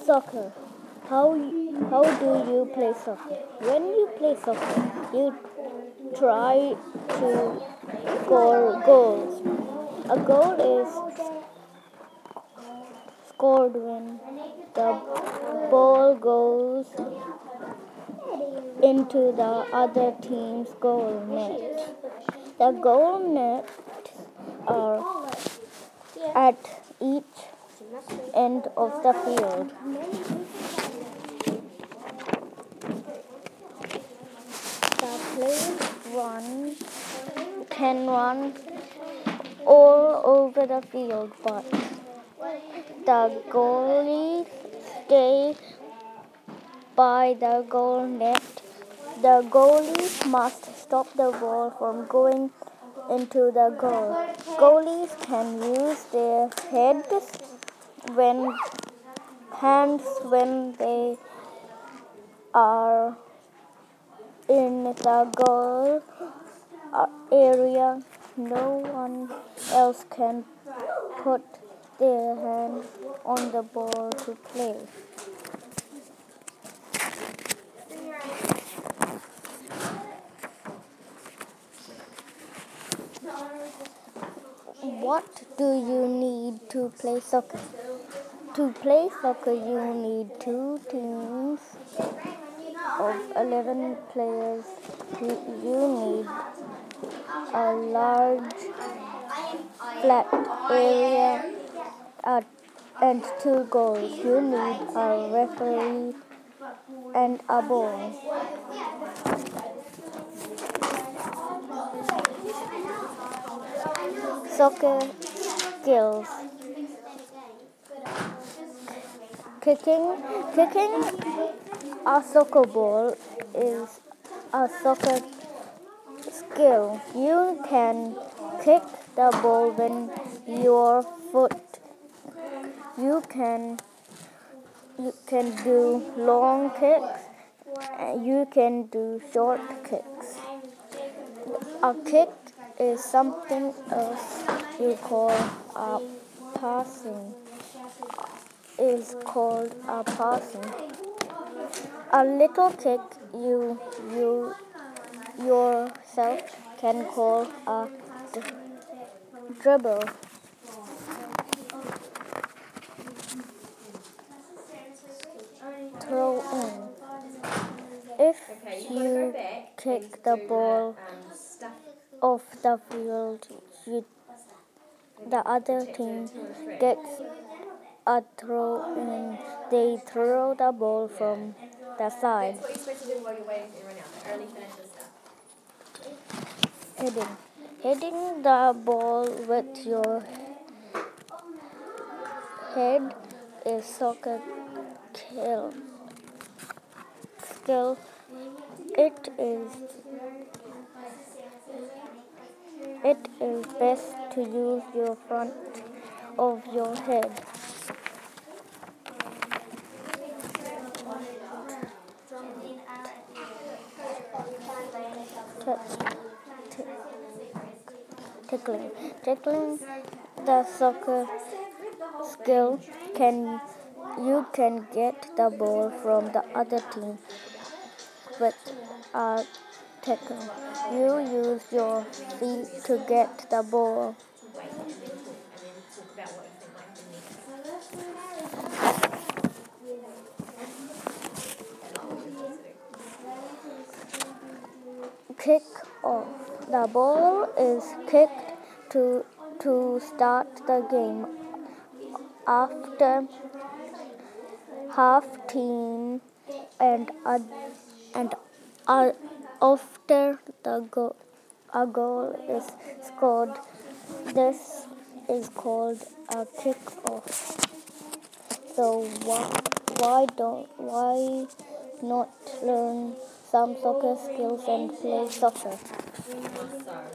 Soccer. How do you play soccer? When you play soccer, you try to score goals. A goal is scored when the ball goes into the other team's goal net. The goal nets are at each end of the field. The players can run all over the field, but the goalies stay by the goal net. The goalies must stop the ball from going into the goal. Goalies can use their hands when they are in the goal area. No one else can put their hand on the ball to play. What do you need to play soccer? To play soccer, you need 2 teams of 11 players. You need a large flat area and 2 goals. You need a referee and a ball. Soccer skills. Kicking a soccer ball is a soccer skill. You can kick the ball with your foot. You can do long kicks. You can do short kicks. A kick is something else you call a passing. Is called a passing. A little kick you yourself can call a dribble. Throw in. If you kick the ball off the field, the other team gets a throw in. They throw the ball from the side. Hitting the ball with your head is soccer skill. It is best to use your front of your head. Tackling the soccer skill you can get the ball from the other team with a tackle. You use your feet to get the ball. Kick off. The ball is kicked to start the game. After half team and after a goal is scored, this is called a kick-off. So why not learn some soccer skills and play soccer?